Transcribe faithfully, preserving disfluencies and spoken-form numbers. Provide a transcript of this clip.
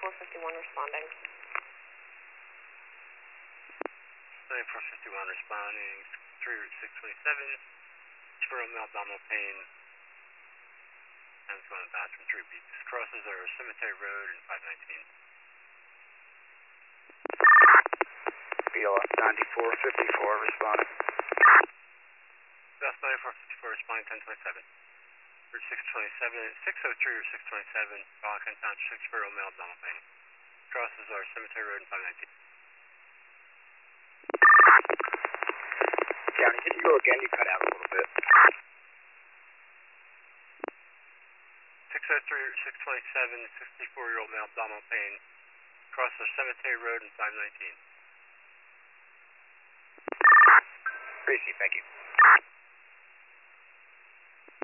ninety-four fifty-one responding. ninety-four fifty-one responding, three route six twenty-seven, Squirrel Mill, abdominal pain, and it's going to the bathroom, three beats. Crosses are Cemetery Road and five nineteen. B L F ninety-four fifty-four responding. Best ninety-four fifty-four responding, ten twenty-seven. Route six twenty-seven, six oh three or six twenty-seven, Rockland Township, Squirrel Mill, abdominal pain. Crosses are Cemetery Road and five nineteen. County, can you go again? You cut out a little bit. six oh three or six twenty-seven, sixty-four-year-old male, abdominal pain. Crosses Cemetery Road and five nineteen. Appreciate it, thank you.